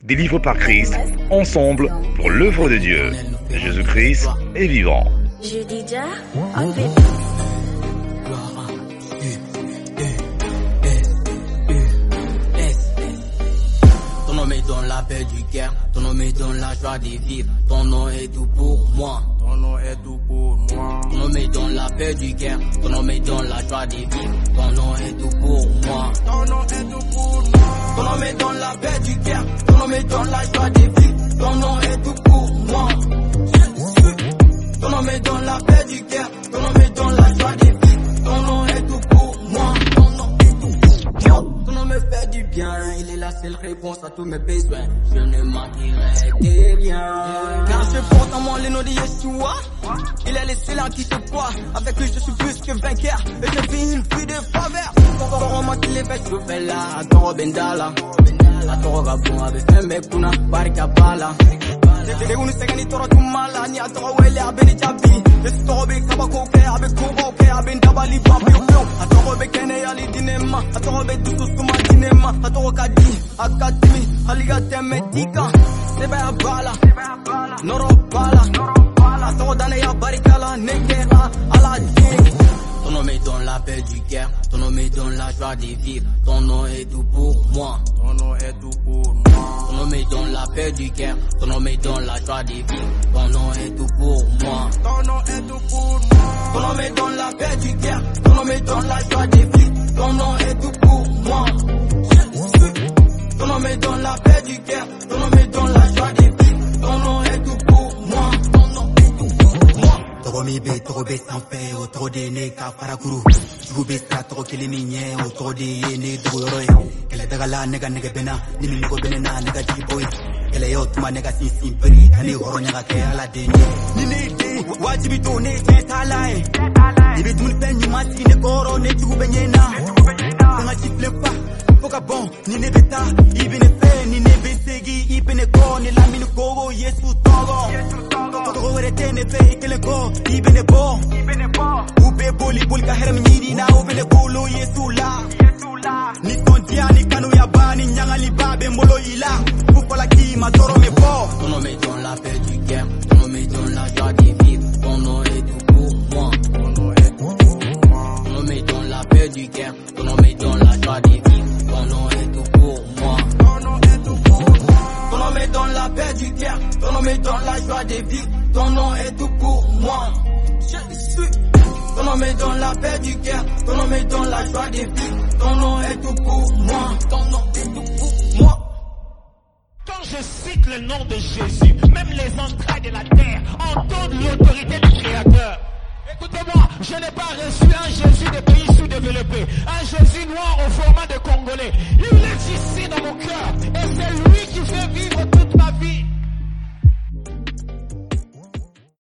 délivrés par Christ, ensemble pour l'œuvre de Dieu. Jésus-Christ est vivant. Judija, on fait. Ton nom est dans la paix du cœur, ton nom est dans la joie de vivre, ton nom est tout pour moi. Ton nom est tout pour moi. Ton nom est dans la paix du cœur, ton nom est dans la joie de vivre, ton nom est tout pour moi. Ton nom est tout pour moi. Ton nom est dans la paix du cœur, ton nom est dans la joie de vivre, ton nom est tout pour moi. Ton nom est dans la paix du cœur, ton nom est dans la joie de vivre, ton nom est tout pour moi. Ton nom me fait du bien, il est la seule réponse à tous mes besoins. Je ne manquerai de rien. Car je porte en moi le nom de Yeshua. Il est le seul en qui je crois. Avec lui je suis plus que vainqueur. Et je vis une vie de faveur. Pour moi qu'il est fait, je fais là. Atoro Bendala. Atoro Gabon avec un mec kuna barika bala. Dede unu segani toro tumala. Ni atoro wele abeni jabi. Yesu toro be kabako ke abe kubo ke abe ndabali babi yo. Atoro be kene yali dinema. Atoro be dutu suma dinema. Atoro kadi akatimi haliga temetika. Sebe abala noro bala. Atoro dane ya barikala nekera aladin. Ton nom est dans la paix du cœur, ton nom est dans la joie de vivre, ton nom est tout pour moi. Ton nom est tout pour moi. Ton nom est dans la paix du cœur, ton nom est dans la joie de vivre, ton nom est tout pour moi. Ton nom est tout pour moi. Ton nom est dans la paix du cœur, ton nom est dans la joie de vivre, ton nom est tout pour moi. Ton nom est dans la paix du cœur, ton nom est dans la joie de vivre, ton nom est tout pour moi. Toro mi be toro be sanfɛ o tɔgɔ de ye ne ka farakuru jugu be sira tɔgɔ kelen min ɲɛ o tɔgɔ de ye ne dogoyɔrɔ ye kɛlɛdagala ne ka nɛgɛ bɛnna ni min nɔgɔ bɛ ne na ne ka jigi bɔ ye kɛlɛyaw tuma ne ka sinsin beri ka ne hɔrɔnya ka kɛ ala den ye ni ne ye den wajibi to ne tiɲɛ t'a la ye i bɛ dumunifɛn ɲuman sigi ne kɔrɔ ne jugu bɛ ɲɛ na kan ka sifilen fa fo ka bɔn ni ne bɛ taa i bɛ ne fɛ ni ne bɛ segin i bɛ ne kɔ ne lamini kogo yesu tɔgɔ tɔgɔ wɛrɛ tɛ ne fɛ i kelen kɔ i bɛ ne bɔ u bɛ boli boli ka hɛrɛ min ɲini na u bɛ ne bolo yesu la nisɔndiya ni kanuyaba ni ɲagaliba bɛ n bolo i la u fɔla k'i ma tɔɔrɔ mɛ bɔ. Ton nom est dans la paix du cœur, ton nom est dans la joie de vivre, ton nom est tout pour moi. Ton nom est tout pour moi. Ton nom est dans la paix du cœur, ton nom est dans la joie de vivre, ton nom est tout pour moi. Ton nom est tout pour moi. Ton nom est dans la paix du cœur, ton nom est dans la joie de vivre, ton nom est tout pour moi. Je suis. Ton nom est dans la paix du cœur, ton nom est dans la joie de vivre, ton nom est tout pour moi. Ton nom est tout pour moi. Quand je cite le nom de Jésus, même les entrailles de la terre entendent l'autorité du Créateur. Écoutez-moi, je n'ai pas reçu un Jésus des pays sous-développés, un